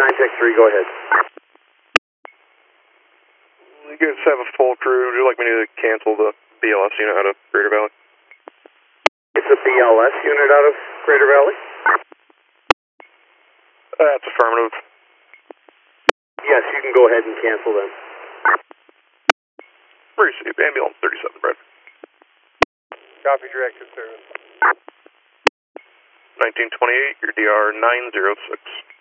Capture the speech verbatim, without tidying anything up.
Contact three, go ahead. You guys have a full crew. Would you like me to cancel the B L S unit out of Greater Valley? It's a B L S unit out of Greater Valley? That's affirmative. Yes, you can go ahead and cancel them. Received. Ambulance thirty-seven, Brad. Copy, directed service. nineteen twenty-eight, your D R nine zero six.